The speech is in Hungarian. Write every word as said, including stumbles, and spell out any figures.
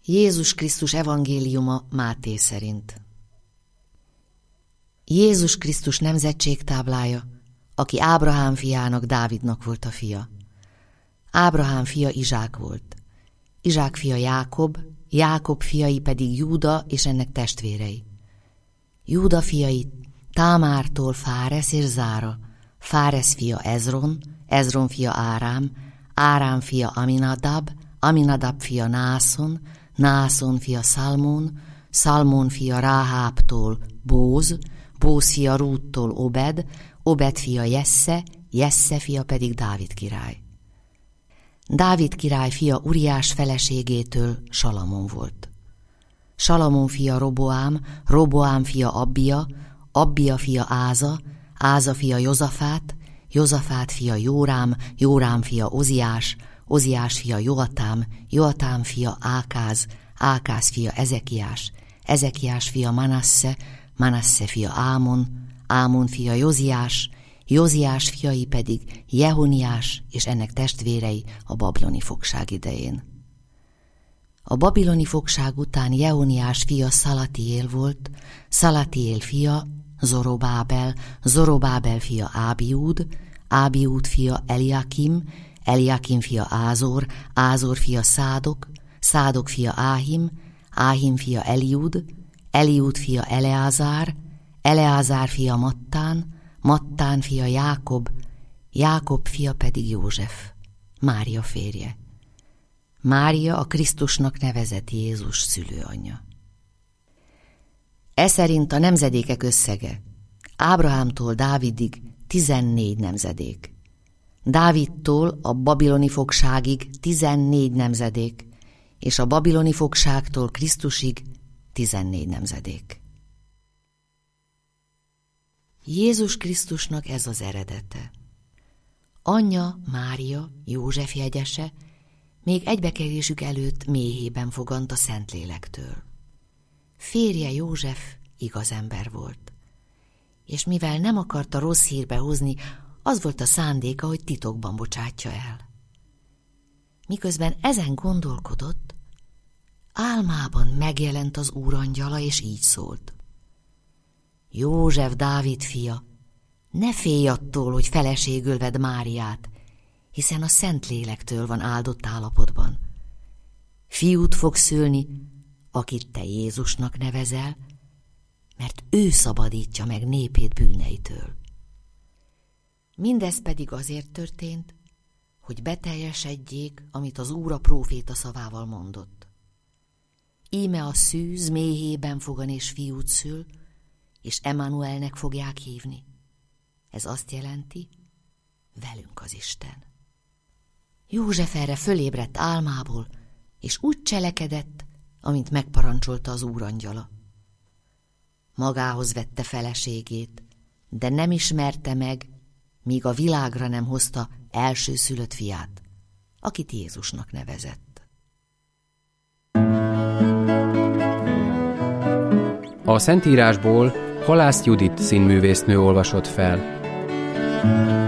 Jézus Krisztus evangéliuma Máté szerint. Jézus Krisztus nemzetségtáblája, aki Ábrahám fiának, Dávidnak volt a fia. Ábrahám fia Izsák volt. Izsák fia Jákob, Jákob fiai pedig Júda és ennek testvérei. Júda fiai Támártól Fáresz és Zára, Fáresz fia Ezron, Ezron fia Árám, Árám fia Aminadab, Aminadab fia Nászon, Nászon fia Szalmón, Szalmón fia Ráhábtól Bóz, Bóz fia Rúttól Obed, Obed fia Jesse, Jesse fia pedig Dávid király. Dávid király fia Uriás feleségétől Salamon volt. Salamon fia Roboám, Roboám fia Abbia, Abbia fia Áza, Áza fia Jozafát, Jozafát fia Jórám, Jórám fia Oziás, Oziás fia Joatám, Joatám fia Ákáz, Ákáz fia Ezekiás, Ezekiás fia Manasse, Manasse fia Ámon, Ámon fia Józiás, Józiás fiai pedig Jehoniás és ennek testvérei a babiloni fogság idején. A babiloni fogság után Jehoniás fia Szalatiél volt, Szalatiél fia Zorobábel, Zorobábel fia Ábiúd, Ábiúd fia Eliakim, Eliakim fia Ázor, Ázor fia Szádok, Szádok fia Áhim, Áhim fia Eliud, Eliud fia Eleázár, Eleázár fia Mattán, Mattán fia Jákob, Jákob fia pedig József, Mária férje. Mária a Krisztusnak nevezett Jézus szülőanyja. E szerint a nemzedékek összege Ábrahámtól Dávidig tizennégy nemzedék, Dávidtól a babiloni fogságig tizennégy nemzedék, és a babiloni fogságtól Krisztusig tizennégy nemzedék. Jézus Krisztusnak ez az eredete. Anyja Mária, József jegyese, még egybekerülésük előtt méhében fogant a Szentlélektől. Férje József igaz ember volt, és mivel nem akarta rossz hírbe hozni, az volt a szándéka, hogy titokban bocsátja el. Miközben ezen gondolkodott, álmában megjelent az Úr angyala, és így szólt: József, Dávid fia, ne félj attól, hogy feleségül vedd Máriát, hiszen a Szentlélektől van áldott állapotban. Fiút fog szülni, akit te Jézusnak nevezel, mert ő szabadítja meg népét bűneitől. Mindez pedig azért történt, hogy beteljesedjék, amit az Úr a próféta szavával mondott. Íme a szűz méhében fogan és fiút szül, és Emmanuelnek fogják hívni. Ez azt jelenti, velünk az Isten. József erre fölébredt álmából, és úgy cselekedett, amint megparancsolta az Úr angyala. Magához vette feleségét, de nem ismerte meg, míg a világra nem hozta elsőszülött fiát, akit Jézusnak nevezett. A Szentírásból Halász Judit színművésznő olvasott fel.